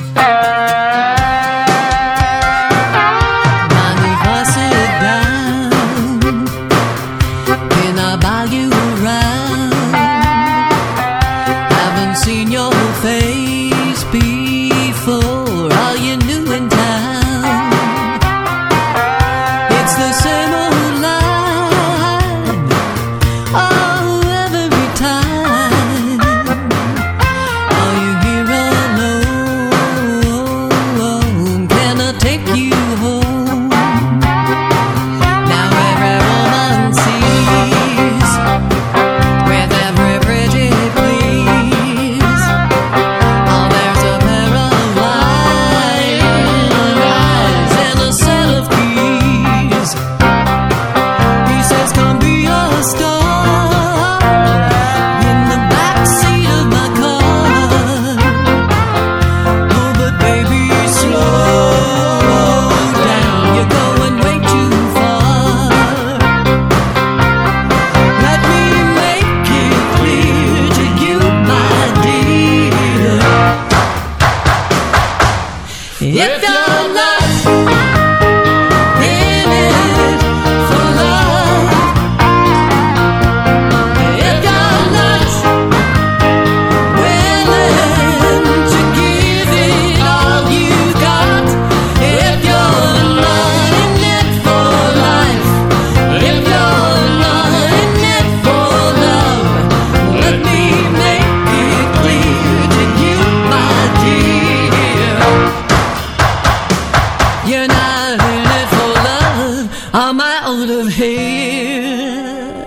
Mind if I sit down? Can I buy you around? Haven't seen your face before. Are you new in town? It's the same old line. Oh, every time. Are you here alone? Can I take you home? Now every woman sees with every pretty please. Oh, there's a pair of eyes and a set of keys. He says, come be a star in the backseat of my car. Oh, but baby, slow down. You're going way too far. Let me make it clear to you, my dear. If you're not in it for love, if you're not willing to give it all you got, if you're not in it for life, if you're not in it for love, let me make it clear to you, my dear. You're not in it for love. I'm out of here.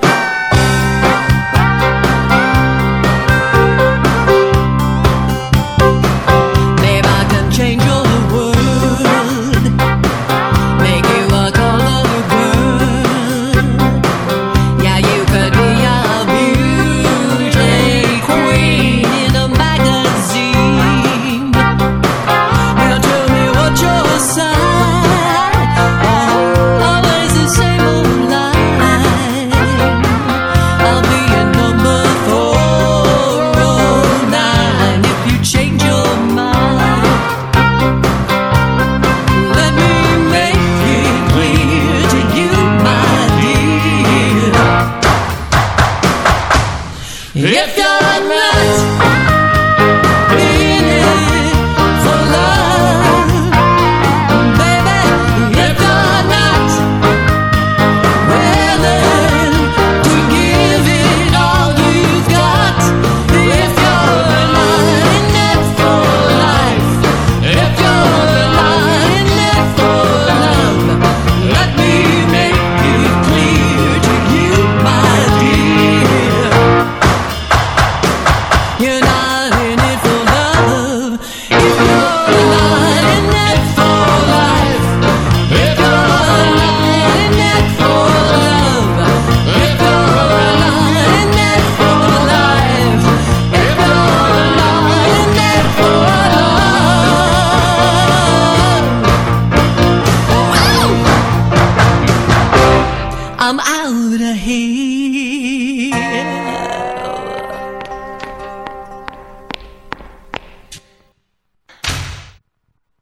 Babe, I can change your world, make you a color girl. Yeah, you could be a beauty queen in a magazine. Now tell me what your side. Oh, always the same old line. I'll be a number 409 if you change your mind. Let me make it clear to you, my dear. If you're not in it for love, baby, if you're not willing to give it all you've got, if you're not in it for life, if you're not in it for love, let me make it clear to you, my dear. You're not in it for love. If you're not in it for life, if you're not in it for love, if you're not in it for life, if you're not in it for love, I'm out.